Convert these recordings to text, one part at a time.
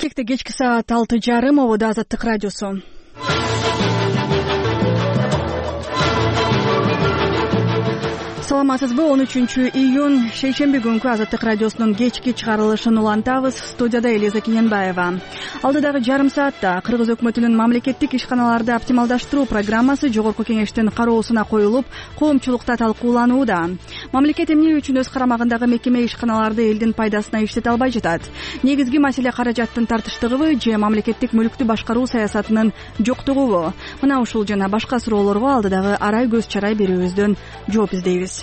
Бишкекте кечки саат 6:30 ободо Азаттык радиосу. Саламатсызбы? 13-июнь шейшемби күнкү Азаттык радиосунун кечки чыгарылышын улантабыз. Студияда Элиза Кененбаева. Алдыдагы жарым саатта Кыргыз өкмөтүнүн мамлекеттик ишканаларды оптималдаштыруу программасы жогорку кеңештин кароосуна коюлуп, коомчулукта талкууланууда. Мамлекет эмне үчүн өз карамагындагы мекеме ишканаларды элдин пайдасына иштете албай жатат? Негизги маселе каражаттын тартыштыгыбы же мамлекеттик мүлүктү башкаруу саясатынын жоктугубу? Мына ушул жана башка суроолорго алдыдагы арай көз чарай берүүбүздөн жооп издейбиз.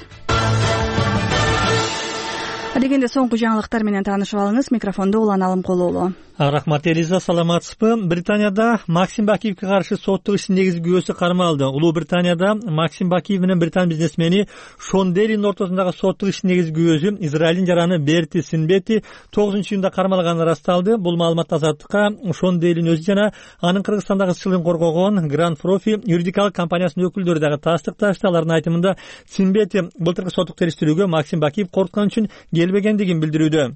Дегенде соңку жаңылыктар менен таанышып алыңыз. Микрофондо Улан Алымкулуулу. Рахмат Элиза, саламатсызбы? Британияда Максим Бакиевге каршы соттук иштин негизги күбөсү кармалды. Улуу Британияда Максим Бакиев менен британ бизнесмени Шон Делинин ортосундагы соттук иштин негизги күбөсү Израилдин жараны Берти Синбети 9-июнда кармалганы расталды. Бул маалымат Азаттыкка Шон Делин өзү жана анын Кыргызстандагы ысчылыгын коргогон Grand Profi юридикалык компаниясынын өкүлдөрү дагы тастыкташты. Алардын айтымында Синбети былтыркы соттук териштирүүгө Максим Бакиев коркуткан үчүн келбегендигин билдирүүдө.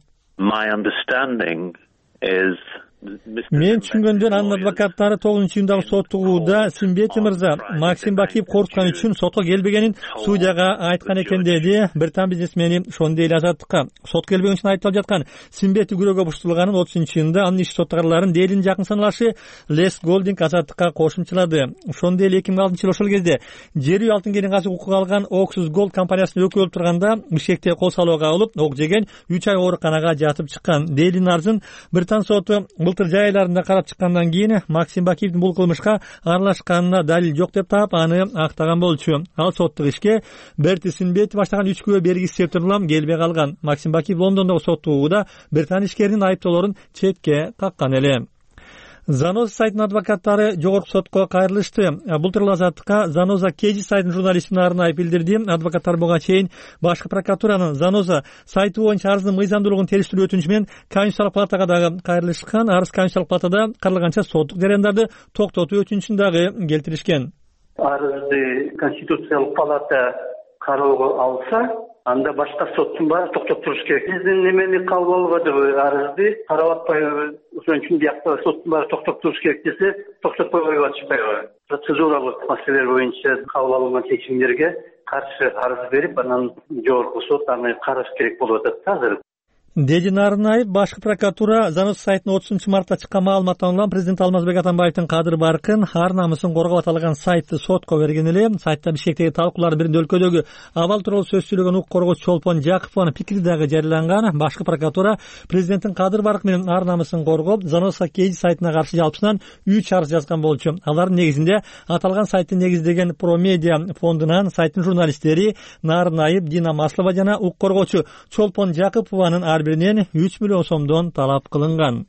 Мен түшүнгөндөн анын адвокаттары 9-июндагы соттугууда Синбети мырза Максим Бакиев коркуткан үчүн сотко келбегенин судьяга айткан экен, деди британ бизнесмени Шон Дейли Азаттыкка. Сотко келбеген үчүн айыпталып жаткан Синбети күрөөгө буштурулганын 30-июнда анын иши соттогарларын Дейлинин жакын саналашы Лес Голдинг Азаттыкка кошумчалады. Шон Дейли 2006-жылы ошол кезде жер үй алтын кенин укугу алган Oxus Gold компаниясынын өкүлү болуп турганда Бишкекте кол салууга алып, ок жеген 3 ай ооруканага жатып чыккан. Дейлинин арызын британ соту былтыр жай айларында карап чыккандан кийин Максим Бакиевдин бул кылмышка аралашканына далил жок деп таап аны актаган болчу. Ал соттук ишке Берти Синбети баштаган 3 күбө бергисиз себептен келбей калган. Максим Бакиев Лондондогу соттугууда британ ишкеринин айыптоолорун четке каккан эле. Заноза сайтынын адвокаттары жогорку сотко кайрылышты. Былтыр Азаттыкка Заноза Кежи сайтынын журналисти Нарынаев билдирди. Адвокаттар буга чейин башкы прокуратуранын Заноза сайты боюнча арыздын мыйзамдуулугун териштирүү өтүнүчү менен Конституциялык палатага дагы кайрылышкан. Арыз Конституциялык палатада каралганча соттук жарандарды токтотуу өтүнүчүн дагы келтиришкен. Арызды Конституциялык палата кароого алса, анда башка соттун баары токтоп туруш керек. Биздин немени кабыл албадыбы, арызды карап атпайбы, ошон үчүн биякта соттун баары токтоп туруш керек десе, токтотпой коюп атышпайбы. Процедуралык маселелер боюнча кабыл алынган чечимдерге каршы арыз берип, анан жогорку сот аны караш керек болуп атат азыр. Деди Нарынаев. Башкы прокуратура Заноза сайтына 30-мартта чыккан маалыматтан улам президент Алмазбек Атамбаевдин кадыр баркын, ар намысын коргоп аталган сайтты сотко берген эле. Сайтта Бишкектеги талкуулар биринде өлкөдөгү абал тууралуу сөз сүйлөгөн укук коргоочу Чолпон Жакыпованын пикири дагы жарыяланган. Башкы прокуратура президенттин кадыр баркы менен ар намысын коргоп, Заноза Кежи сайтына каршы жалпысынан 3 арыз жазган болчу. Алардын негизинде аталган сайтты негиздеген Промедиа фондунан сайттын журналисттери Нарынаев, Дина Маслова жана укук коргоочу Чолпон Жакыпованын биринен 3 миллион сомдон талап кылынган.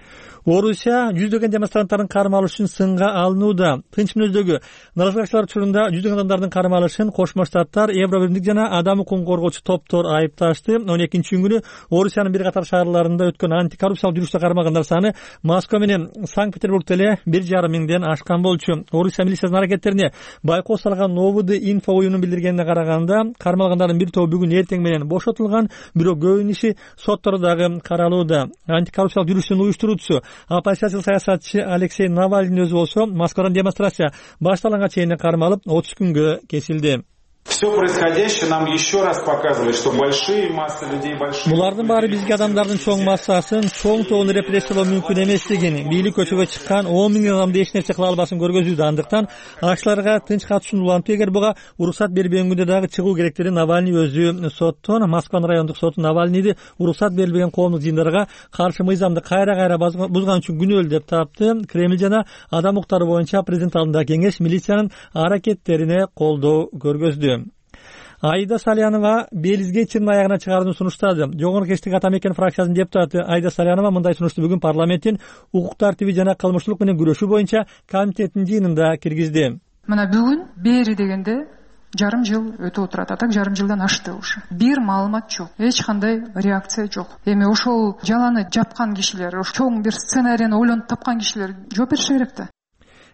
Орусия жүздөгөн демонстранттардын карма алышы үчүн сынга алынууда. Тынч мүнөздөгү наразылыкчылар учурунда жүздөгөн адамдардын карма алышын Кошмо Штаттар, Евробиримдик жана адам укугун коргоочу топтор айыпташты. 12-июнь күнү Орусиянын бир катар шаарларында өткөн антикоррупциялык жүрүштө кармалгандар саны Москва менен Санкт-Петербургда эле 1,5 миңден ашкан болчу. Орусия милициясынын аракеттерине байкоо салган Новыды инфо уюмунун билдиргенине караганда, кармалгандардын бир тобу бүгүн эртең менен бошотулган, бирок көбүнүн иши соттордо дагы каралууда. Антикоррупциялык жүрүштүн уюштуруучусу оппозициялык саясатчы Алексей Навальный өзү болсо Москвадан демонстрация башталганга чейин кармалып 30 күнгө кесилди. Все происходящее нам еще раз показывает, что большие массы людей, Булардын баары бизге адамдардын чоң массасын, чоң тобун репрессиялоо мүмкүн эмеслигин, бийлик көчөгө чыккан 10 миңден адамды эч нерсе кыла албасын көргөзүүдө. Андыктан ашчыларга тынч катышууну улантып, эгер буга уруксат бербеген күндө дагы чыгуу керектигин Навальный өзү соттон, Москванын райондук соту Навальныйды уруксат берилбеген коомдук жыйындарга каршы мыйзамды кайра бузган үчүн күнөөлүү деп тапты. Кремль жана адам укуктары боюнча президент алдындагы кеңеш милициянын аракеттерине колдоо көргөздү. Айда Салянова Белизге чынын аягына чыгарууну сунуштады. Жогорку кеңештик ата мекен фракциясынын депутаты Айда Салянова мындай сунушту бүгүн парламенттин укук тартиби жана кылмыштуулук менен күрөшүү боюнча комитетинин жыйынында киргизди. Мына бүгүн бери дегенде жарым жыл өтүп отурат. Атак жарым жылдан ашты ушу. Бир маалымат жок. Эч кандай реакция жок. Эми ошол жаланы жапкан кишилер, чоң бир сценарийни ойлонуп тапкан кишилер жооп бериши керек да.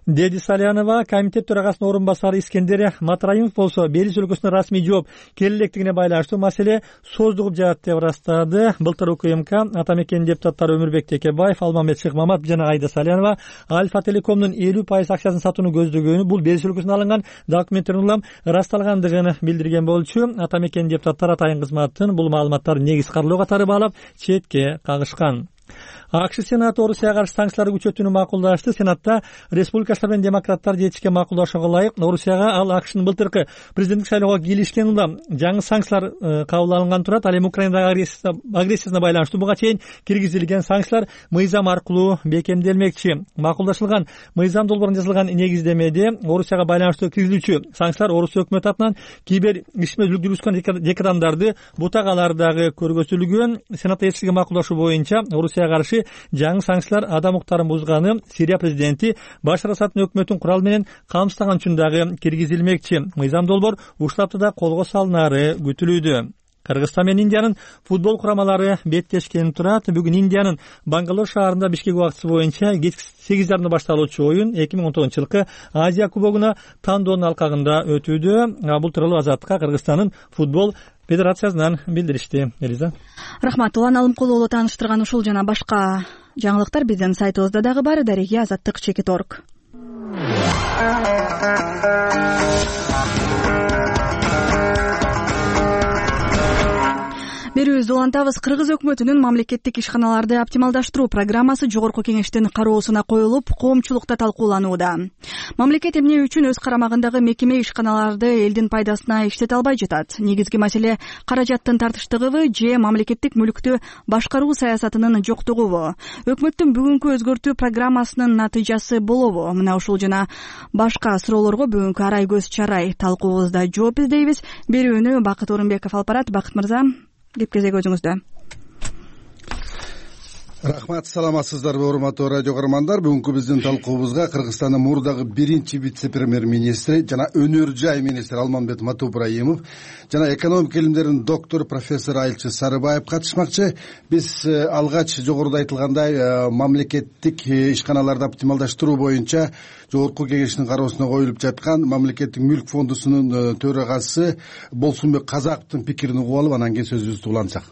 деди Салянова. Комитет төрагасынын орун басары Искендер Матраимов болсо Белиз өлкөсүнө расмий жооп келе электигине байланыштуу маселе сооздугуп жатат деп ырастады. Былтыр УКМК ата мекен депутаттары Өмүрбек Текебаев, Алмамбет Шыкмаматов жана Айда Салянова Альфа Телекомдун 50% акчасын сатууну көздөгөнү, бул Белиз өлкөсүнөн алынган документтердин улам ырасталгандыгын билдирген болчу. Ата мекен депутаттар атайын кызматтын бул маалыматтарды негиз карлоо катары баалап четке кагышкан. АКШ Сенаты Орусияга каршы санкцияларды күчөтүүнү макулдашты. Сенатта республикачылар менен демократтар жетишкен макулдашууга ылайык Орусияга ал АКШнын былтыркы президенттик шайлоого кийлишкен улам жаңы санкциялар кабыл алынган турат. Ал эми Украинадагы агрессиясына байланыштуу буга чейин киргизилген санкциялар мыйзам аркылуу бекемделмекчи. Макулдашылган мыйзам долбоорунда жазылган негиздемеде Орусияга байланыштуу киргизилүүчү санкциялар Орусия өкмөтү атынан кибер ишмерлик жүргүзгөн декадамдарды бутагалардагы көргөзүлгөн. Сенатта эчилген макулдашуу боюнча Орусияга каршы жаңы санкциялар адам укуктарын бузганы, Сирия президенти Башар Асаддын өкмөтүн курал менен камсыздаган үчүн дагы киргизилмекчи. Мыйзам долбоор ушул аптада колго салынары күтүлүүдө. Кыргызстан менен Индиянын футбол курамалары беттешкен турат. Бүгүн Индиянын Бангалор шаарында Бишкек убактысы боюнча кечки 8:30 башталуучу оюн 2019-жылкы Азия кубогуна тандоонун алкагында өтүүдө. Бул тууралуу Азаттыкка Кыргызстандын футбол федерациясынан билдиришти. Элиза. Рахмат. Улан Алымкулуулу тааныштырган ушул жана башка жаңылыктар биздин сайтыбызда дагы бар. Дареги Азаттык Чекит.org. Берүүбүздү улантабыз. Кыргыз өкмөтүнүн мамлекеттик ишканаларды оптималдаштыруу программасы жогорку кеңештин кароосуна коюлуп, коомчулукта талкууланууда. Мамлекет эмне үчүн өз карамагындагы мекеме ишканаларды элдин пайдасына иштете албай жатат? Негизги маселе каражаттын тартыштыгыбы же мамлекеттик мүлктү башкаруу саясатынын жоктугубу? Өкмөттүн бүгүнкү өзгөртүү программасынын натыйжасы болобу? Мына ушул жана башка суроолорго бүгүнкү арай көз чарай талкуубузда жооп издейбиз. Берүүнү Бакыт Орунбеков алып барат. Бакыт мырза, кеп кезек өзүңүздө. Рахмат, саламатсыздарбы урматтуу радио көрөрмандар. Бүгүнкү биздин талкуубузга Кыргызстандын мурдагы биринчи вице-премьер-министри жана өнөр жай министри Алмамбет Матубраимов жана экономика илимдеринин доктору профессор Айылчы Сарыбаев катышмакчы. Биз алгач жогоруда айтылгандай мамлекеттик ишканаларды оптималдаштыруу боюнча жогорку кеңештин кароосуна коюлуп жаткан мамлекеттик мүлк фондусунун төрагасы Болсунбек Казаковдун пикирин угуп алып, анан кийин сөзүбүздү улантсак.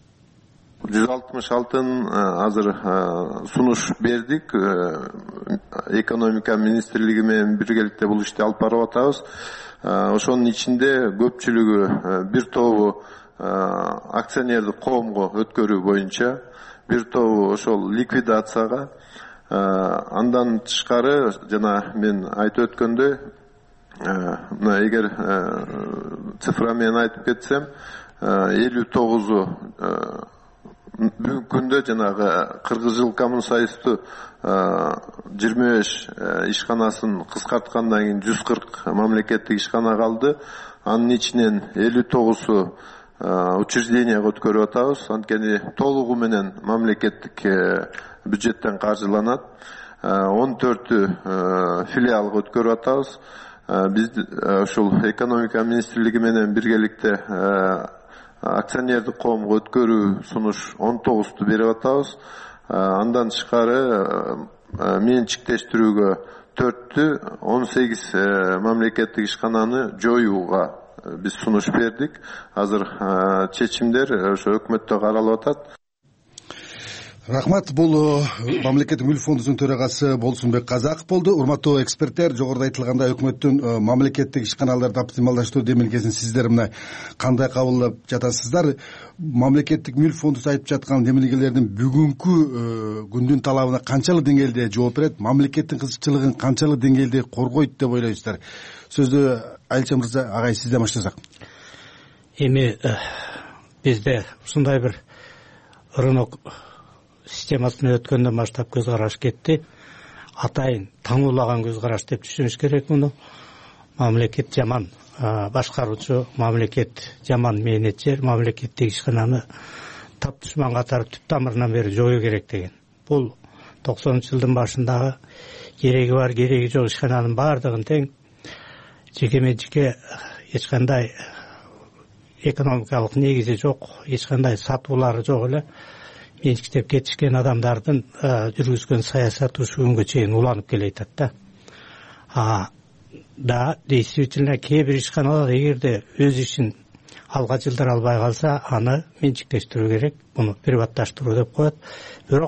166 азыр сунуш бердик. Экономика министрлиги менен биргеликте бул ишти алып барып атабыз. Ошонун ичинде көпчүлүгү бир тобу акционердик коомго өткөрүү боюнча, бир тобу ошол ликвидацияга, андан тышкары жана мен айтып өткөндөй, эгер цифра менен айтып кетсем, 59 бүгүнкү күндө жанагы Кыргызжилкоммунсоюздун 25 ишканасын кыскарткандан кийин 140 мамлекеттик ишкана калды. Анын ичинен 59-у учрежденияга өткөрүп атабыз. Анткени толугу менен мамлекеттик бюджеттен каржыланат. 14 филиалга өткөрүп атабыз. Биз ушул экономика министрлиги менен биргеликте акционердик коомго өткөрүү сунуш 19-ту берип атабыз. Андан тышкары менчиктештирүүгө 4-тү 18 мамлекеттик ишкананы жоюуга биз сунуш бердик. Азыр чечимдер ошо өкмөттө каралып атат. Рахмат. Бул мамлекеттик мүлк фондусунун төрагасы Болсунбек Казаков болду. Урматтуу эксперттер, жогоруда айтылгандай өкмөттүн мамлекеттик ишканаларды оптималдаштыруу демилгесин сиздер мына кандай кабылдап жатасыздар? Мамлекеттик мүлк фондусу айтып жаткан демилгелердин бүгүнкү күндүн талабына канчалык деңгээлде жооп берет? Мамлекеттин кызыкчылыгын канчалык деңгээлде коргойт деп ойлойсуздар? Сөздү Айылчы мырза, агай сизден баштасак. Эми бизде ушундай бир рынок системасына өткөндөн баштап көз караш кетти. Атайын таңуулаган көз караш деп түшүнүш керек муну. Мамлекет жаман башкаруучу, мамлекет жаман менеджер, мамлекеттик ишкананы тап душман катары түп тамырынан бери жою керек деген. Бул 90-жылдын башындагы кереги бар, кереги жок ишкананын баардыгын тең жеке менчикке эч кандай экономикалык негизи жок, эч кандай сатуулары жок эле менчиктеп кетишкен адамдардын жүргүзгөн саясаты ушу күнгө чейин уланып келе жатат да. да действительно кээ бир ишканалар эгерде өз ишин алга жылдыра албай калса аны менчиктештирүү керек, муну приватташтыруу деп коет. Бирок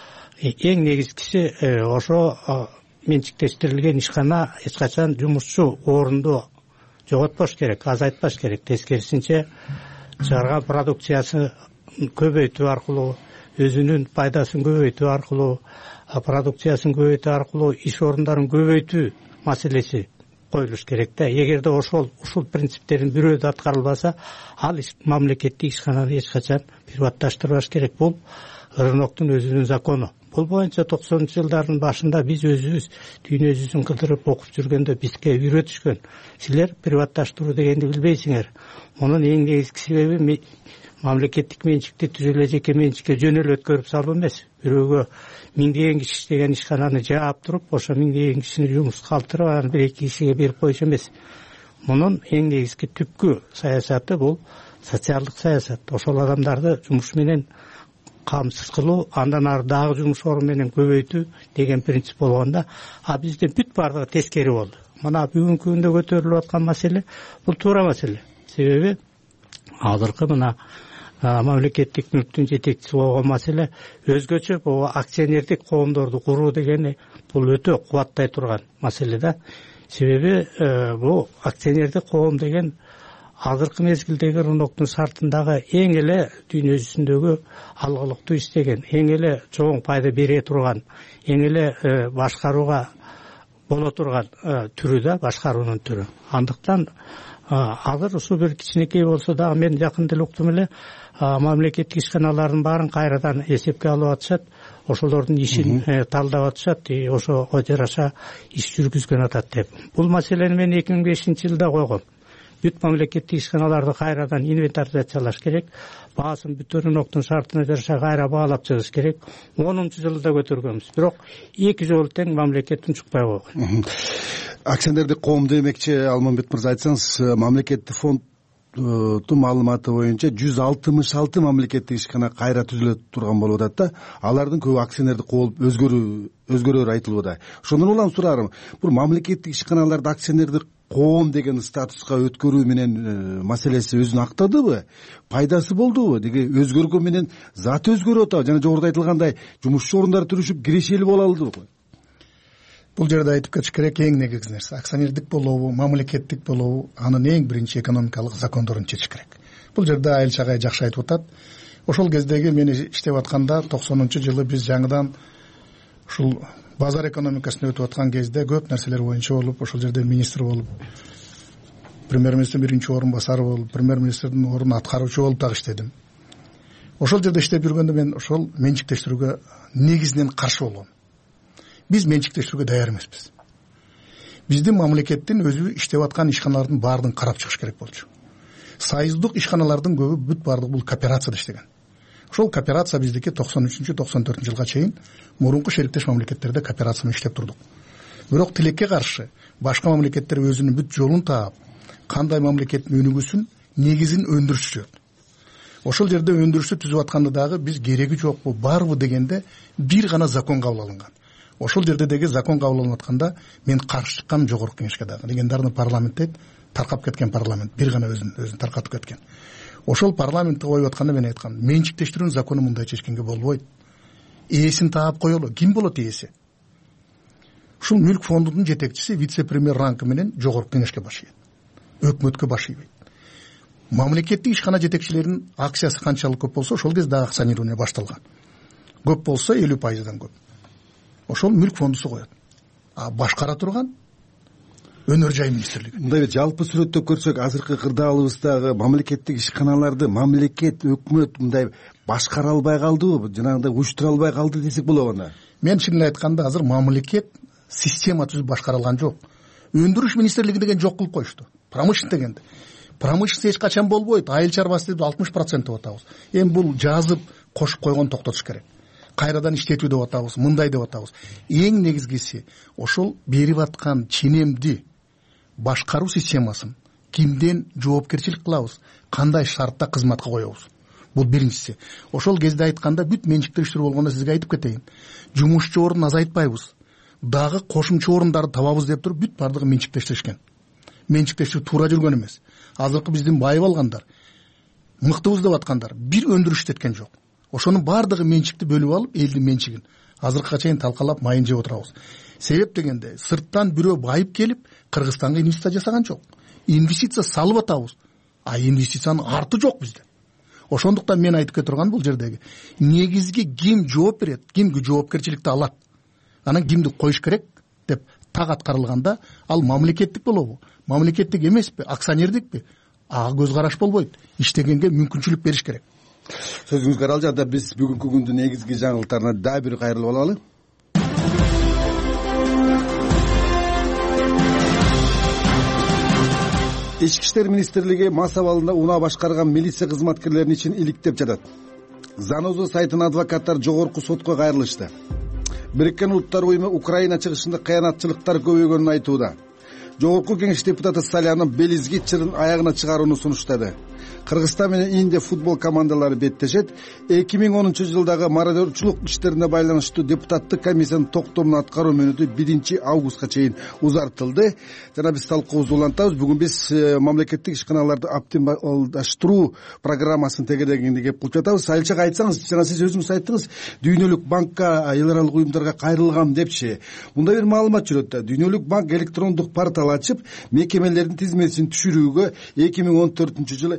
эң негизгиси ошо менчиктештирилген ишкана эч качан жумушчу орунду жоготпош керек, азайтпаш керек. Тескерисинче чыгарган продукциясын көбөйтүү аркылуу, өзүнүн пайдасын көбөйтүү аркылуу, продукциясын көбөйтүү аркылуу иш орундарын көбөйтүү маселеси коюлуш керек да. Эгерде ушул принциптердин бирөө да аткарылбаса, ал мамлекеттик ишкананы эч качан приватташтырбаш керек. Бул рыноктун өзүнүн закону. Бул боюнча 90-жылдардын башында биз өзүбүз дүйнө жүзүн кыдырып окуп жүргөндө бизге үйрөтүшкөн. Силер приватташтыруу дегенди билбейсиңер. Мунун эң негизги себеби мамлекеттик менчикти түз эле жеке менчикке жөн эле өткөрүп салуу эмес. Бирөөгө миңдеген киши иштеген ишкананы жаап туруп, ошо миңдеген кишини жумуска калтырып, анан бир эки кишиге берип коюш эмес. Мунун эң негизги түпкү саясаты бул социалдык саясат. Ошол адамдарды жумуш менен камсыз кылуу, андан ары дагы жумуш орун менен көбөйтүү деген принцип болгондо, бизде бүт бардыгы тескери болду. Мына бүгүнкү күндө көтөрүлүп аткан маселе бул туура маселе. Себеби азыркы мына мамлекеттик мүлктүн жетекчиси болгон маселе өзгөчө бул акционердик коомдорду куруу дегени бул өтө кубаттай турган маселе да. Себеби бул акционердик коом деген азыркы мезгилдеги рыноктун шартындагы эң эле дүйнө жүзүндөгү алгылыктуу иштеген, эң эле чоң пайда бере турган, эң эле башкарууга боло турган түрү да, башкаруунун түрү. Андыктан азыр ушул бир кичинекей болсо дагы мен жакын эле уктум эле, мамлекеттик ишканалардын баарын кайрадан эсепке алып атышат, ошолордун ишин талдап атышат, ошого жараша иш жүргүзгөн атат деп. Бул маселени мен 2005-жылда койгом. Бүт мамлекеттик ишканаларды кайрадан инвентаризациялаш керек, баасын бүт рыноктун шартына жараша кайра баалап чыгыш керек. 10-жылда көтөргөнбүз. Бирок 2 жолу тең мамлекет унчукпай койгон. Акционердик коом демекчи, Алмамбет мырза, айтсаңыз, мамлекеттик фонддун маалыматы боюнча 166 мамлекеттик ишкана кайра түзүлө турган болуп атат да. Алардын көбү акционердик болуп өзгөрөөр айтылууда. Ошондон улам сурарым, бул мамлекеттик ишканаларды акционердик коом деген статуска өткөрүү менен маселеси өзүн актадыбы? Пайдасы болдубу? Деги өзгөргөн менен заты өзгөрүп атабы? Жана жогоруда айтылгандай, жумушчу орундары түзүшүп кирешели боло алдыбы? Бул жерде айтып кетиш керек, эң негизги нерсе акционердик болобу, мамлекеттик болобу, анын эң биринчи экономикалык закондорун чечиш керек. Бул жерде Айыл Чагай жакшы айтып атат. Ошол кездеги мен иштеп атканда 90-жылы биз жаңыдан ушул базар экономикасына өтүп аткан кезде көп нерселер боюнча болуп, ошол жерде министр болуп, премьер-министрдин биринчи орун басары болуп, премьер-министрдин орун аткаруучу болуп дагы иштедим. Ошол жерде иштеп жүргөндө мен ошол менчиктештирүүгө негизинен каршы болгом. Биз менчиктештирүүгө даяр эмеспиз. Биздин мамлекеттин өзү иштеп аткан ишканалардын баардыгын карап чыгыш керек болчу. Союздук ишканалардын көбү бүт баардыгы бул кооперацияда иштеген. Ошол кооперация биздики 93-94-жылга чейин мурунку шериктеш мамлекеттерде кооперация менен иштеп турдук. Бирок тилекке каршы башка мамлекеттер өзүнүн бүт жолун таап, кандай мамлекеттин өнүгүүсүн негизин өндүрүшүшөт. Ошол жерде өндүрүштү түзүп атканда дагы биз кереги жокпу, барбы дегенде бир гана закон кабыл алынган. Ошол жерде деги закон кабыл алынып атканда мен каршы чыккам жогорку кеңешке дагы. Легендарный парламент дейт, таркап кеткен парламент, бир гана өзүн таркатып кеткен. Ошол парламентти коюп атканда мен айткам, менчиктештирүүнүн закону мындай чечкенге болбойт. Ээсин таап коелу. Ким болот ээси? Ушул мүлк фондунун жетекчиси вице-премьер рангы менен жогорку кеңешке башыйт. Өкмөткө башыйбайт. Мамлекеттик ишкана жетекчилеринин акциясы канчалык көп болсо, ошол кезде дагы акционирование башталган. Көп болсо 50%дан көп. Ошол мүлк фондусу коет. Башкара турган өнөр жай министрлиги. Мындай жалпы сүрөттөп көрсөк, азыркы кырдаалыбыздагы мамлекеттик ишканаларды мамлекет, өкмөт мындай башкара албай калдыбы, жанагындай уюштура албай калды десек болобу анда? Мен чынын айтканда азыр мамлекет система түзүп башкара алган жок. Өндүрүш министрлиги деген жок кылып коюшту. Промышленность дегенди. Промышленность эч качан болбойт. Айыл чарбасы деп 60% деп атабыз. Эми бул жазып кошуп койгон токтотуш керек. Кайрадан иштетүү деп атабыз, мындай деп атабыз. Эң негизгиси ошол берип аткан ченемди башкаруу системасын кимден жоопкерчилик кылабыз, кандай шартта кызматка коебуз. Бул биринчиси. Ошол кезде айтканда бүт менчиктештирүү болгондо сизге айтып кетейин. Жумушчу орун азайтпайбыз. дагы кошумча орундарды табабыз деп туруп бүт бардыгы менчиктештиришкен. Менчиктештирип туура жүргөн эмес. Азыркы биздин байып алгандар, мыктыбыз деп аткандар бир өндүрүштеткен жок. Ошонун бардыгы менчикти бөлүп алып, элдин менчигин азыркыга чейин талкалап майын жеп отурабыз. Себеп дегенде сырттан бирөө байып келип Кыргызстанга инвестиция жасаган жок. Инвестиция салып атабыз, а инвестициянын арты жок бизде. Ошондуктан мен айтып кетирган бул жердеги негизги ким жооп берет, ким жоопкерчиликти алат, анан кимди коюш керек деп так аткарылганда ал мамлекеттик болобу, мамлекеттик эмеспи, акционердикпи, ага көз караш болбойт. Иштегенге мүмкүнчүлүк бериш керек. Сөзүңүзгө аралжада биз бүгүнкү күндүн негизги жаңылыктарына дагы бир кайрылып алалы. Ички иштер министрлиги мас абалында унаа башкарган милиция кызматкерлерин ичин иликтеп жатат. Заноза сайтынын адвокаттары жогорку сотко кайрылышты. Бириккен Улуттар уюму Украина чыгышында кыянатчылыктар көбөйгөнүн айтууда. Жогорку кеңеш депутаты Салянын Белизги чырын аягына чыгарууну сунуштады. Кыргызстан менен Индия футбол командалары беттешет. 2010-жылдагы мародерчулук иштерине байланыштуу депутаттык комиссиянын токтомун аткаруу мөөнөтү 1-августка чейин узартылды. Жана биз талкуубузду улантабыз. Бүгүн биз мамлекеттик ишканаларды оптималдаштыруу программасынын тегерегинде кеп кылып жатабыз. Айылчага айтсаңыз, жана сиз өзүңүз айттыңыз, Дүйнөлүк банкка, эл аралык уюмдарга кайрылгам депчи. Мында бир маалымат жүрөт да. Дүйнөлүк банк электрондук портал ачып, мекемелердин тизмесин түшүрүүгө 2014-жылы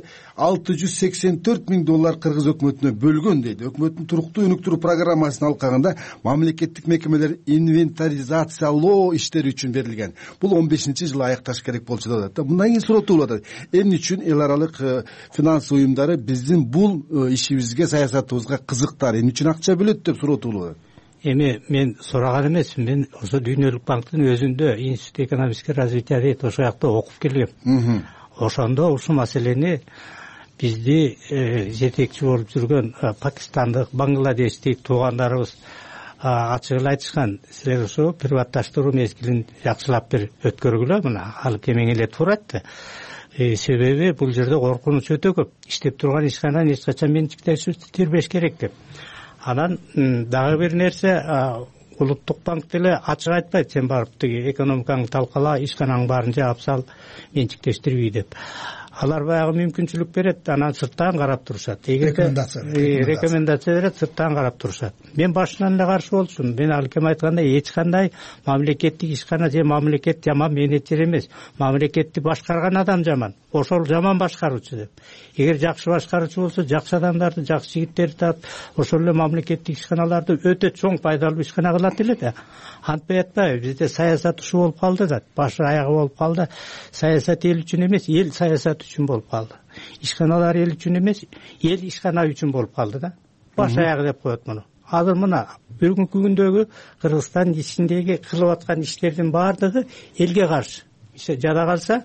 $684,000 Кыргыз өкмөтүнө бөлгөн дейт. Өкмөттүн туруктуу өнүктүрүү программасынын алкагында мамлекеттик мекемелер инвентаризациялоо иштери үчүн берилген. Бул 15-жылы аякташ керек болчу деп атат. Мындан кийин суроо туулуп атат. Эмне үчүн эл аралык финанс уюмдары биздин бул ишибизге, саясатыбызга кызыктар, эмне үчүн акча бөлөт деп суроо туулуп атат. Эми мен сураган эмесмин, мен ошо Дүйнөлүк банктын өзүндө Институт экономического развития дейт, ошол жакта окуп келгем. Ошондо ушул маселени бизди жетекчи болуп жүргөн пакистандык, бангладештик туугандарыбыз ачык эле айтышкан. Силер ошо приватташтыруу мезгилин жакшылап бир өткөргүлө, мына алып кемең эле туура айтты. Себеби бул жерде коркунуч өтө көп. Иштеп турган ишкананы эч качан менчиктештирбеш керек деп. Анан дагы бир нерсе, Улуттук банк деле ачык айтпайт, сен барып тиги экономикаңды талкала, ишканаң баарын жаап сал, менчиктештирбей деп. Алар баягы мүмкүнчүлүк берет, анан сырттан карап турушат. Рекомендация берет, сырттан карап турушат. Мен башынан эле каршы болчумун. Мен ал кем айткандай эч кандай мамлекеттик ишкана же мамлекет жаман менеджер эмес. Мамлекетти башкарган адам жаман. Ошол жаман башкаруучу деп. Эгер жакшы башкаруучу болсо, жакшы адамдарды, жакшы жигиттерди таап, ошол эле мамлекеттик ишканаларды өтө чоң пайдалуу ишкана кылат эле да. Антпай атпайбы, бизде саясат ушу болуп калды да, башы аягы болуп калды. Саясат эл үчүн эмес, эл саясат үчүн болуп калды. Ишканалар эл үчүн эмес, эл ишкана үчүн болуп калды да. Баш аягы деп коет муну. Азыр мына бүгүнкү күндөгү Кыргызстан ичиндеги кылып аткан иштердин баардыгы элге каршы. Жада калса,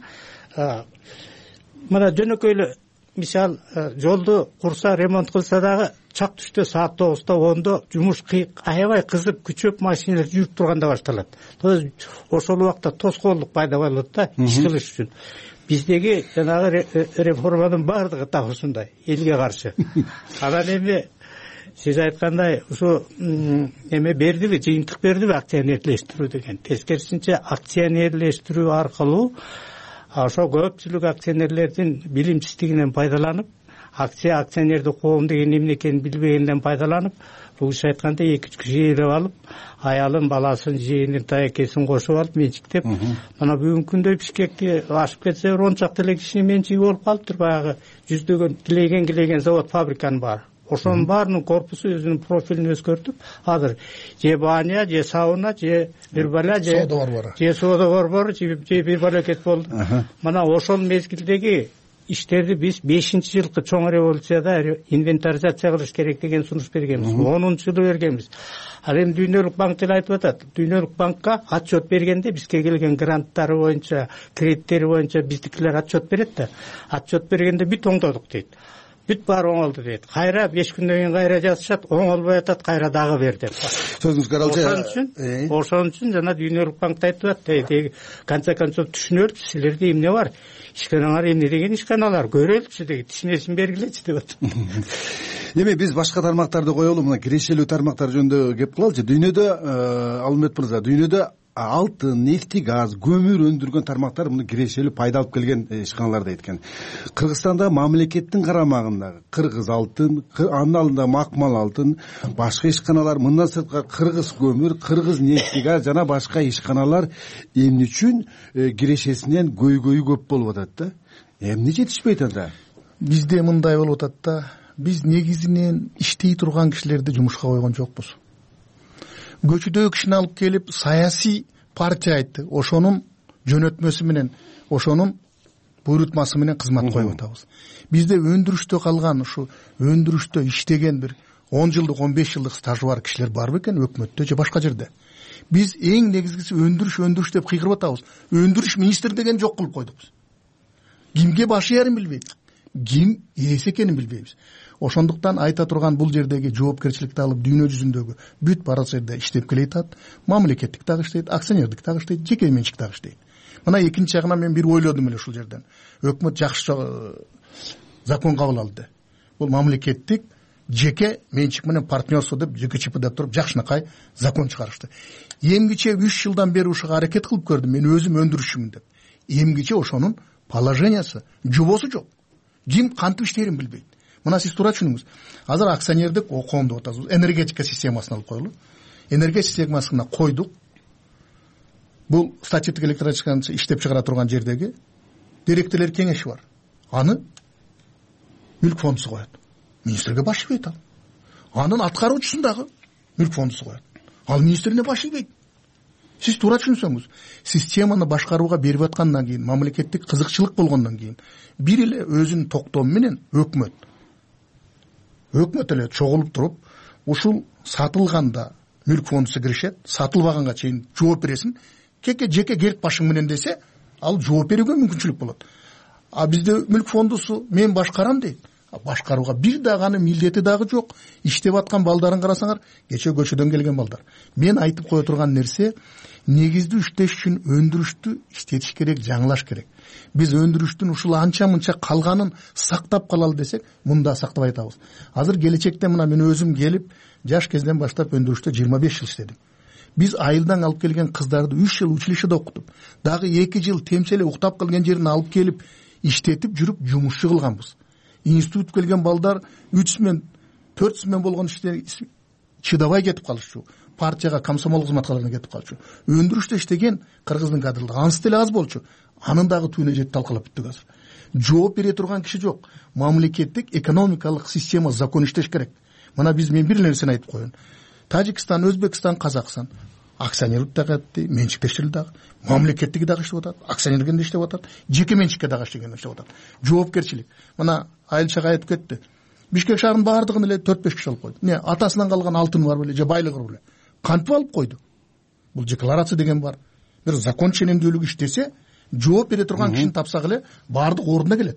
мына жөнөкөйлө мисал жолду курса, ремонт кылса дагы чак түштө саат 9-то 10-до жумуш аябай кызып, күчөп машиналар жүрүп турганда башталат. Ошол убакта тоскоолдук пайда болот да иш кылыш үчүн. Биздеги жанагы реформанын баардыгы так ушундай, элге каршы. Анан эми сиз айткандай ушу эме бердиби, жыйынтык бердиби акционерлештирүү деген. Тескерисинче акционерлештирүү аркылуу ошо көпчүлүк акционерлердин билимсиздигинен пайдаланып, акционердик коом деген эмне экенин билбегенден пайдаланып, бул киши айткандай 2-3 киши ээлеп алып, аялын, баласын, жээнин, таекесин кошуп алып менчиктеп, мына бүгүнкү күндө Бишкекти ашып кетсе 10 чакты эле кишинин менчиги болуп калыптыр, баягы жүздөгөн килеген завод, фабриканын баары. Ошонун баарынын корпусу өзүнүн профилин өзгөртүп, азыр же баня, же сауна, же бир бала, же соода борбору, же бир балекет болду. Мына ошол мезгилдеги иштерди биз 5-жылкы чоң революцияда инвентаризация кылыш керек деген сунуш бергенбиз. 10-жылы бергенбиз. Ал эми Дүйнөлүк банк деле айтып атат. Дүйнөлүк банкка отчет бергенде бизге келген гранттары боюнча, кредиттери боюнча биздикилер отчет берет да. Отчет бергенде бүт оңдодук дейт. бүт баары оңолду дейт. Кайра 5 күндөн кийин кайра жазышат, оңолбой атат, кайра дагы бер деп. Сөзүңүз каралчы. Ошон үчүн жана Дүйнөлүк банк айтып атты, конце концов түшүнөлү, силерде эмне бар? Ишканалар эмне деген ишканалар? Көрөлүчү деги, түшүнөсүн бергилечи деп атты. Эми биз башка тармактарды коелу, мына кирешелүү тармактар жөнүндө кеп кылалычы. Дүйнөдө, Алмет мырза, дүйнөдө алтын, нефти, газ, көмүр өндүргөн тармактар муну кирешелүү пайда алып келген ишканалар дейт экен. Кыргызстанда мамлекеттин карамагындагы Кыргыз алтын, анын алдында Макмал алтын, башка ишканалар, мындан сырткары Кыргыз көмүр, Кыргыз нефти, газ жана башка ишканалар эмне үчүн кирешесинен көйгөйү көп болуп атат да? Эмне жетишпейт анда? Бизде мындай болуп атат да, биз негизинен иштей турган кишилерди жумушка койгон жокпуз. Көчүдөгү кишини алып келип саясий партия айтты, ошонун жөнөтмөсү менен, ошонун буйрутмасы менен кызмат коюп атабыз. Бизде өндүрүштө калган, ушу өндүрүштө иштеген бир 10 жылдык, 15 жылдык стажы бар кишилер барбы экен өкмөттө же башка жерде? Биз эң негизгиси өндүрүш деп кыйкырып атабыз. Өндүрүш министр деген жок кылып койдук биз. Кимге баш ыярын билбейт, ким ээси экенин билбейбиз. Ошондуктан айта турган бул жердеги жоопкерчиликти алып дүйнө жүзүндөгү бүт бара жерде иштеп келатат. Мамлекеттик дагы иштейт, акционердик дагы иштейт, жеке менчик дагы иштейт. Мына экинчи жагынан мен бир ойлодум эле ушул жерден. Өкмөт жакшы закон кабыл алды. Бул мамлекеттик жеке менчик менен партнерство деп ЖКЧП деп туруп жакшынакай закон чыгарышты. Эмгиче 3 жылдан бери ушуга аракет кылып көрдүм. Мен өзүм өндүрүшчүмүн деп. Эмгиче ошонун положениясы, жобосу жок. Ким кантип иштээрин билбейт. Мына сиз туура түшүнүңүз. Азыр акционердик коом деп атабыз. Энергетика системасын алып коелу. Энергетика системасына койдук. Бул статистик электроэнергияны иштеп чыгара турган жердеги директорлор кеңеши бар. Аны мүлк фондусу коет. Министрге баш ийбейт ал. Анын аткаруучусун дагы мүлк фондусу коет. Ал министрине баш ийбейт. Сиз туура түшүнсөңүз, системаны башкарууга берип аткандан кийин, мамлекеттик кызыкчылык болгондон кийин, бир эле өзүнүн токтому менен өкмөт эле чогулуп туруп, ушул сатылганда мүлк фондусу киришет, сатылбаганга чейин жооп бересиң, жеке керт башың менен десе, ал жооп берүүгө мүмкүнчүлүк болот. А бизде мүлк фондусу мен башкарам дейт. Башкарууга бир дагы милдети дагы жок. Иштеп аткан балдарын карасаңар, кече көчөдөн келген балдар. Мен айтып кое турган нерсе, негиздүү иштеш үчүн өндүрүштү иштетиш керек, жаңылаш керек. Биз өндүрүштүн ушул анча-мынча калганын сактап калалы десек, мында сактап айтабыз. Азыр келечекте мына мен өзүм келип, жаш кезден баштап өндүрүштө 25 жыл иштедим. Биз айылдан алып келген кыздарды 3 жыл училищеде окутуп, дагы 2 жыл темселе уктап калган жерин алып келип, иштетип жүрүп жумушчу кылганбыз. Институт келген балдар 300 мен 400 мен болгон иштер чыдабай кетип калышчу. Партияга, комсомол кызматкаларына кетип калчу. Өндүрүштө иштеген кыргыздын кадрлары ансы деле аз болчу. Анын дагы түйүнө жетип талкалап бүттүк азыр. Жооп бере турган киши жок. Мамлекеттик экономикалык система, закон иштеш керек. Мына мен бир нерсени айтып коеюн. Тажикстан, Өзбекстан, Казакстан акционерлик дагы, менчиктешилик дагы, мамлекеттиги дагы иштеп атат, акционерден иштеп атат, жеке менчикке дагы иштеп атат. Жоопкерчилик. Мына айылчага айтып кетти. Бишкек шаарынын баардыгын эле 4-5 киши алып койду. Не, атасынан калган алтын бар беле, же байлыгы бар беле? Кантип алып койду? Бул декларация деген бар. Бир закон ченемдүүлүк иштесе, жооп бере турган кишини тапсак эле баардык ордуна келет.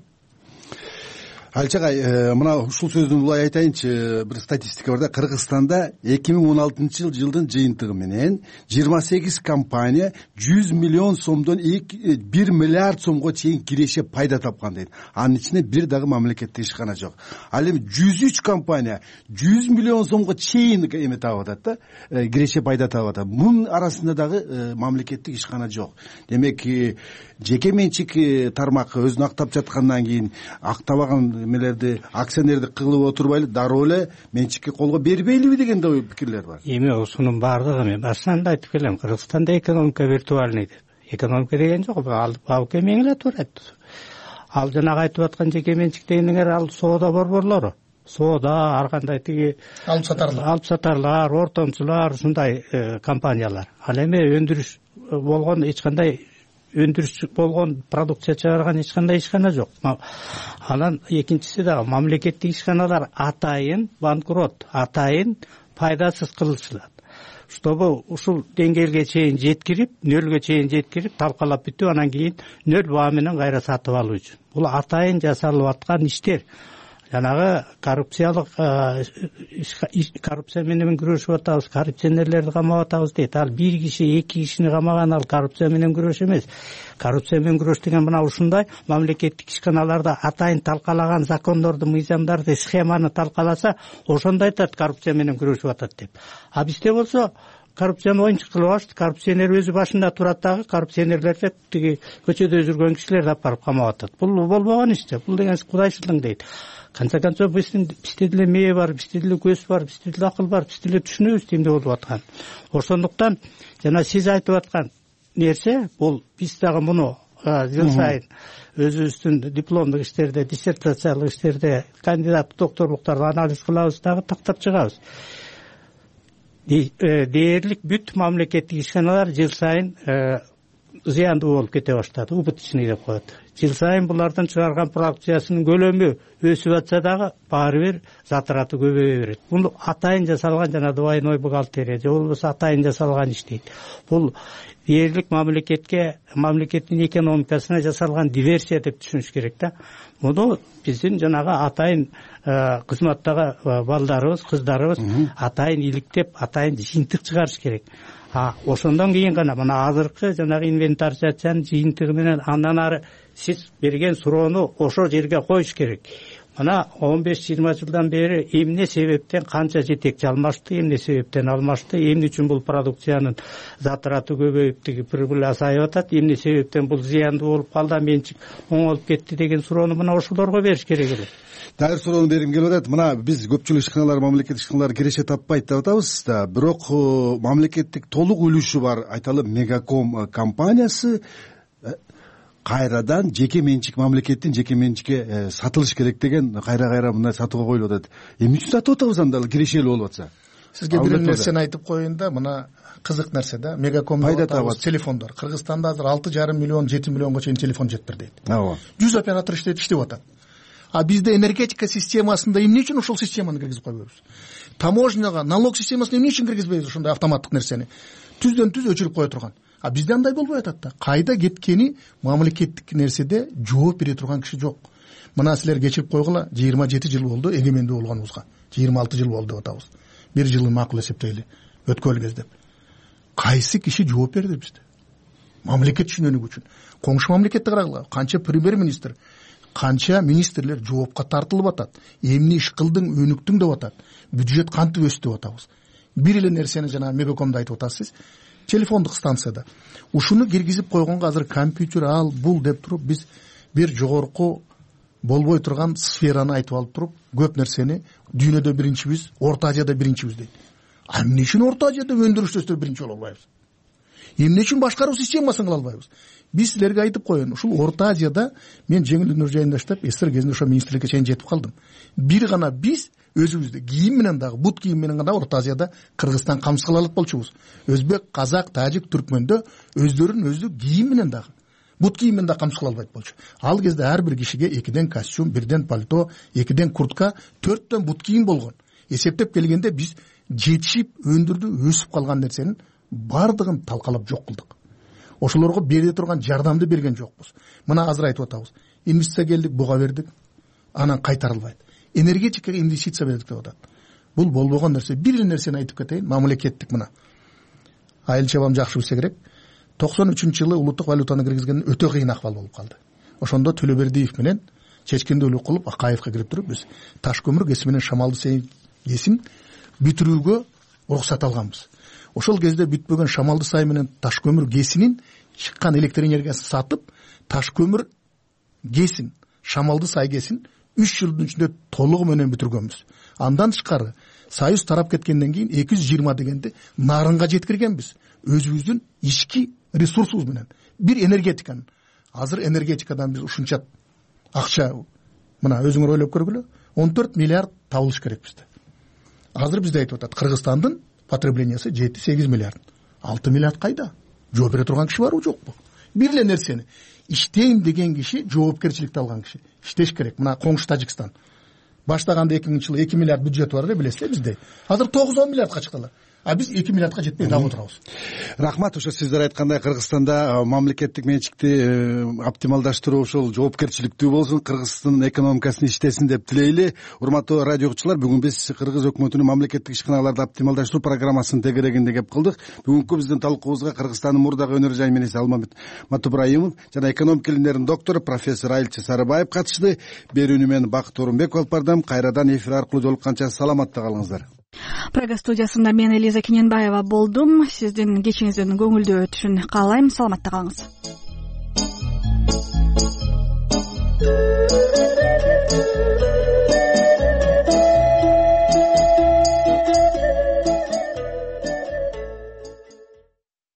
Алчагай, мына ушул сөздүн улай айтайынчы, бир статистика бар да, Кыргызстанда 2016 жылдын жыйынтыгы менен 28 компания 100 миллион сомдон 1 миллиард сомго чейин киреше пайда тапкан дейт. Анын ичинде бир дагы мамлекеттик ишкана жок. Ал эми 103 компания 100 миллион сомго чейин эме таап атат да, киреше пайда таап атат. Мунун арасында дагы мамлекеттик ишкана жок. Демек, жеке менчик тармак өзүн актап жаткандан кийин актабаган эмелерди акционердик кылып отурбайлы, дароо эле менчикке колго бербейлиби деген да пикирлер бар. Эми ушунун баардыгы мен башынан да айтып келем, Кыргызстанда экономика виртуальный деп. Экономика деген жок, ал кемең эле турат. Ал жанагы айтып аткан жеке менчик дегендер ал соода борборлору. Соода, ар кандай тиги алып сатарлар, ортомчулар, ушундай компаниялар. Ал эми өндүрүш болгон эч кандай өндүрүш болгон продукция чыгарган эч кандай ишкана жок. Анан экинчиси дагы мамлекеттик ишканалар атайын банкрот, атайын пайдасыз кылышылат. Чтобы ушул деңгээлге чейин жеткирип, нөлгө чейин жеткирип, талкалап бүтүп, анан кийин нөл баа менен кайра сатып алуу үчүн. Бул атайын жасалып аткан иштер. жанагы коррупция менен күрөшүп атабыз, коррупционерлерди камап атабыз дейт. Ал бир киши, эки кишини камаган ал коррупция менен күрөш эмес. Коррупция менен күрөш деген мына ушундай мамлекеттик ишканаларда атайын талкалаган закондорду, мыйзамдарды, схеманы талкаласа, ошондо айтат коррупция менен күрөшүп атат деп. А бизде болсо коррупцияны оюнчук кылып алышты. Коррупционер өзү башында турат дагы, коррупционерлерди тиги көчөдө жүргөн кишилерди алып барып камап атат. Бул болбогон иш. Бул деген кудайчылдык дейт. Канча бизде деле мээ бар, бизде деле көз бар, бизде деле акыл бар, бизде деле түшүнөбүз эмне болуп аткан. Ошондуктан жана сиз айтып аткан нерсе бул биз дагы муну жыл сайын өзүбүздүн дипломдук иштерде, диссертациялык иштерде, кандидаттык докторлуктарды анализ кылабыз дагы тактап чыгабыз. Дээрлик бүт мамлекеттик ишканалар жыл сайын зыяндуу болуп кете баштады, убыточный деп коет. Жыл сайын булардын чыгарган продукциясынын көлөмү өсүп атса дагы баары бир затраты көбөйө берет. Бул атайын жасалган жана двойной бухгалтерия же болбосо атайын жасалган иш дейт. Бул дээрлик мамлекеттин экономикасына жасалган диверсия деп түшүнүш керек да. Муну биздин жанагы атайын кызматтагы балдарыбыз, кыздарыбыз атайын иликтеп, атайын жыйынтык чыгарыш керек. Ошондон кийин гана мына азыркы жанагы инвентаризациянын жыйынтыгы менен андан ары сиз берген суроону ошо жерге коюш керек. Мына 15-20 жылдан бери эмне себептен канча жетекчи алмашты, эмне себептен алмашты, эмне үчүн бул продукциянын затраты көбөйүп, прибыль азайып атат, эмне себептен бул зыяндуу болуп калды, менчик оңолуп кетти деген суроону мына ошолорго бериш керек эле. Дайыр суроону бергим келип атат. Мына биз көпчүлүк ишканалар, мамлекеттик ишканалар киреше таппайт деп атабыз да, бирок мамлекеттик толук үлүшү бар, айталы Мегаком компаниясы кайрадан жеке менчик, мамлекеттин жеке менчикке сатылыш керек деген кайра мындай сатууга коюлуп атат. Эмне үчүн сатып атабыз анда кирешели болуп атса? Сизге бир нерсени айтып коеюн да, мына кызык нерсе да. Мегаком телефондор. Кыргызстанда азыр 6,5 миллион, 7 миллионго чейин телефон жетпир дейт. 100 оператор иштеп атат. А бизде энергетика системасында эмне үчүн ошол системаны киргизип койбойбуз? Таможняга, налог системасына эмне үчүн киргизбейбиз ошондой автоматтык нерсени? Түздөн түз өчүрүп кое турган. А бизде андай болбой атат да. Кайда кеткени мамлекеттик нерседе жооп бере турган киши жок. Мына силер кечирип койгула, 27 жыл болду эгемендүү болгонубузга. 26 жыл болду деп атабыз. Бир жылын макул эсептейли, өткөл кездеп. Кайсы киши жооп берди бизде? Мамлекет түшүнөнүгү үчүн. Коңшу мамлекетти карагыла, канча премьер-министр, канча министрлер жоопка тартылып атат. Эмне иш кылдың, өнүктүң деп атат. Бюджет кантип өстү деп атабыз. Бир эле нерсени жана Мегакомдо айтып атасыз. Телефондук станцияда ушуну киргизип койгонго азыр компьютер ал бул деп туруп биз бир жогорку болбой турган сфераны айтып алып туруп көп нерсени дүйнөдө биринчибиз, Орто Азияда биринчибиз дейт. А эмне үчүн Орто Азияда өндүрүштө биринчи боло албайбыз? Эмне үчүн башкаруу системасын кыла албайбыз? Биз силерге айтып коеюн, ушул Орто Азияда мен жеңилдүү жайында иштеп, СССР кезинде ошо министрликке чейин жетип калдым. Бир гана биз өзүбүздү кийим менен дагы, бут кийим менен гана Орто Азияда Кыргызстан камсыз кыла алат болчубуз. Өзбек, казак, тажик, түркмөндө өздөрүнүн өзү кийим менен дагы, бут кийим менен да камсыз кыла албайт болчу. Ал кезде ар бир кишиге 2ден костюм, 1ден пальто, 2ден куртка, 4дөн бут кийим болгон. Эсептеп келгенде биз жетишип, өндүрдү, өсүп калган нерсенин бардыгын талкалап жок кылдык. Ошолорго бере турган жардамды берген жокпуз. Мына азыр айтып атабыз. Инвестиция келдик, буга бердик, анан кайтарылбайт. Энергетикага инвестиция бердик деп атат. Бул болбогон нерсе. Бир эле нерсени айтып кетейин, мамлекеттик мына. Айыл чабам жакшы билсе керек. 93-жылы улуттук валютаны киргизген өтө кыйын акыбал болуп калды. Ошондо Төлөбердиев менен чечкендүүлүк кылып Акаевка кирип туруп биз таш көмүр кеси менен шамалды кесин бүтүрүүгө уруксат алганбыз. Ошол кезде бүтпөгөн шамалды сай менен таш көмүр кесинин чыккан электр энергиясын сатып, таш көмүр кесин, шамалды сай кесин 3 жылдын ичинде толугу менен бүтүргөнбүз. Андан тышкары Союз тарап кеткенден кийин 220 дегенди нарынга жеткиргенбиз. Өзүбүздүн ички ресурсубуз менен. Бир энергетиканы. Азыр энергетикадан биз ушунча акча, мына өзүңөр ойлоп көргүлө, 14 миллиард табылыш керек бизде. Азыр бизде айтып атат, Кыргызстандын потреблениясы 7-8 миллиард. 6 миллиард кайда? Жооп бере турган киши барбы, жокпу? Бир эле нерсени иштейм деген киши жоопкерчиликти алган киши. Иштеш керек. Мына коңшу Тажикстан. Баштаганда 2000-жылы 2 миллиард бюджет бар эле, билесиз, бизде. Азыр 9-10 миллиардка чыкты. а биз 2 миллиардка жетпей дагы отурабыз. Рахмат. Ошо сиздер айткандай Кыргызстанда мамлекеттик менчикти оптималдаштыруу ошол жоопкерчиликтүү болсун, Кыргыздын экономикасын иштесин деп тилейли. Урматтуу радио угуучулар, бүгүн биз Кыргыз өкмөтүнүн мамлекеттик ишканаларды оптималдаштыруу программасынын тегерегинде кеп кылдык. Бүгүнкү биздин талкуубузга Кыргызстандын мурдагы өнөр жай министри Алмамбет Матубраимов жана экономика илимдеринин доктору профессор Айылчы Сарыбаев катышты. Берүүнү мен Бакыт Орунбеков алып бардым. Кайрадан эфир аркылуу жолукканча саламатта калыңыздар. Прага студиясында мен Элиза Кененбаева болдум. Сиздин кечиңиздин көңүлдүү өтүшүн каалайм. Саламатта калыңыз.